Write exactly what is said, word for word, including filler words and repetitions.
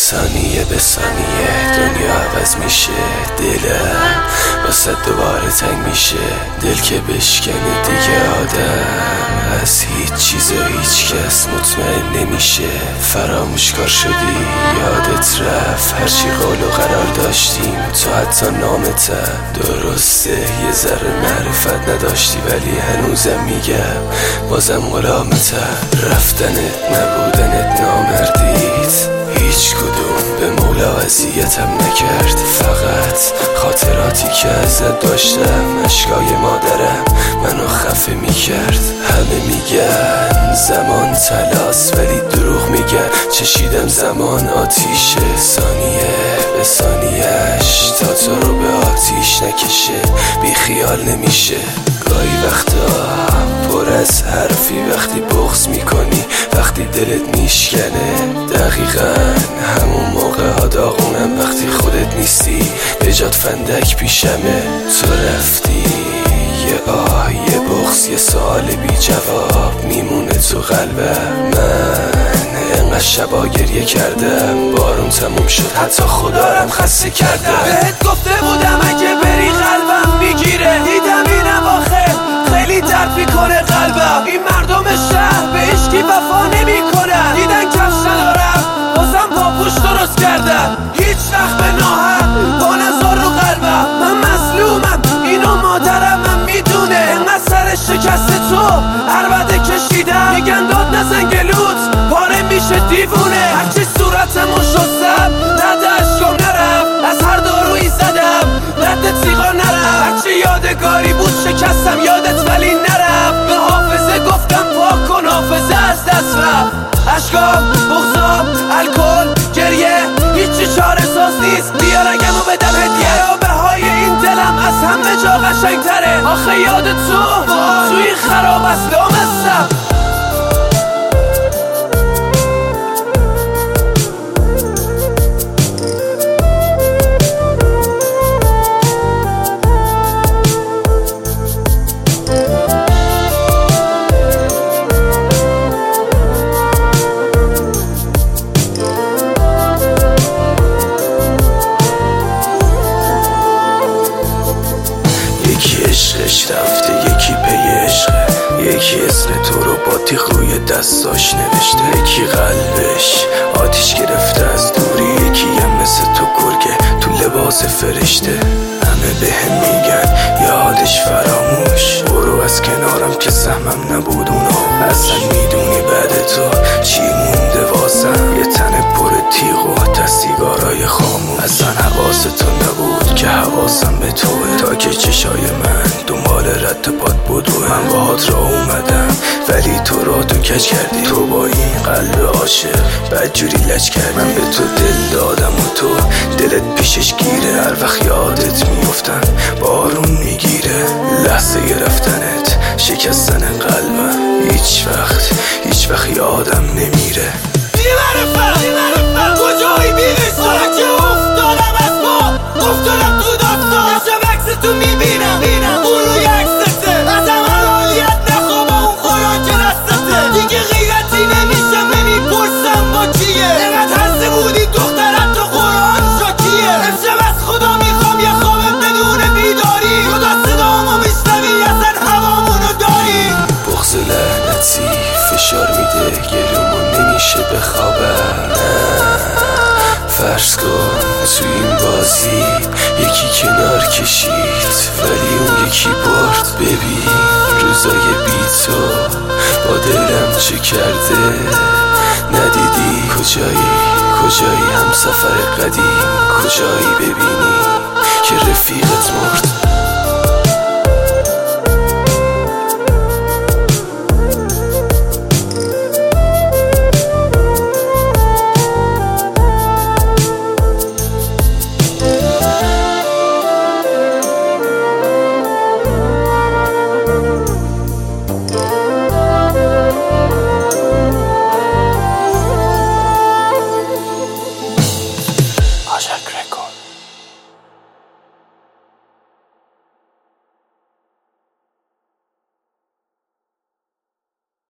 ثانیه به ثانیه دنیا عوض میشه، دلم واسه دوباره تنگ میشه. دل که بشکنه دیگه آدم از هیچ چیز و هیچ کس مطمئن نمیشه. فراموش کار شدی یادت رفت هرچی قول و قرار داشتیم، تو حتی نامتم درسته یه ذره معرفت نداشتی، ولی هنوزم میگم بازم غلامتم. رفتنت نبودنت نامردید، هیچ کدوم به مولا اذیتم نکرد. فقط خاطراتی که ازت داشتم، اشکای مادرم منو خفه میکرد. همه میگن زمان طلاست ولی دروغ میگن، چشیدم زمان آتیشه، ثانیه به ثانیهش تا تو رو به آتیش نکشه بی خیال نمیشه. گاهی وقتا پر از حرفی وقتی بغض میکنی، وقتی دلت میشکنه، دقیقا همون موقع ها داغونم وقتی خودت نیستی، به جات فندک پیشمه. تو رفتی یه آه یه بغض یه سوال بی جواب میمونه تو قلبم. من انقدر شبا گریه کردم، بارون تموم شد حتی خدارم خسته کردم. بهت گفته بودم اگه بری قلبم میگیره، دیدم اینم آخه خیلی درد میکنه قلبم. این مردم شهر به عشقی وفا نمیکنن، دیدن کفش ندارم بازم پاپوش درست کردم. هیچ وقت به ناحق با نظر رو قلبم، من مظلومم اینو مادرم من میدونه. انقدر سر شکست تو عربده کشیدم، میگن داد نزن گلوت پاره میشه دیوونه. هرچی صورتمو شستم رد اشکام نرفت، از هر دارویی زدم رد تیغا نرفت. هرچی یادگاری بود شکستم یادت ولی نرفت، به حافظه گفتم پاک کن حافظه از دست رفت. اشکام بغضام الکل گریه هیچی چاره ساز نیست، بیا رگمو بدم هدیه. بهای این دلم از همه جا قشنگ تره، آخه یاد تو توی خراب است لامستم. یکی عشقش رفته یکی پی عشقه، یکی اسم تو رو با تیغ روی دستاش نوشته. یکی قلبش آتیش گرفته از دوری، یکی هم مثل تو گرگه تو لباس فرشته. همه به هم میگن یادش فراموش، برو از کنارم که سهمم نبود اونو. اصلا میدونی بعد تو چی مونده واسم؟ یه تن پر تیغ و دستیگارای خاموش. اصلا حواس تو نبود که حواسم به توه، تا که چشای من دنبال رد پات بود. من باهات را اومدم ولی تو را تو کج کردی، تو با این قلب عاشق بدجوری لج کردی. من به تو دل دادم و تو دلت پیشش گیره، هر وقت یادت میفتم بارون میگیره. لحظه رفتنت شکستن قلبم، هیچ وقت هیچ وقت یادم نمیره. بیمرفت بیمرفت کجایی بیرسان که افتادم از ما، افتادم تو داستان شب عکس تو میبینم اون روی عکسته، از هم حالیت نخواب اون خوراک دستته. دیگه غیرتی نمیشم نمیپرسم با کیه، اینقدر هسته بودی دخترت تو قرآن شاکیه. امشب از خدا میخوام یه خواب بدون بیداری، خدا صدامو میشنوی اصلا هوامونو داری. بغض لعنتی فشار میده گلومو نمیشه بخوابم. فرض کن تو این بازی یکی کنار کشید ولی اون یکی برد. ببین روزای بی تو با دلم چه کرده، ندیدی کجایی کجایی هم سفر قدیم، کجایی ببینی که رفیقت مرد.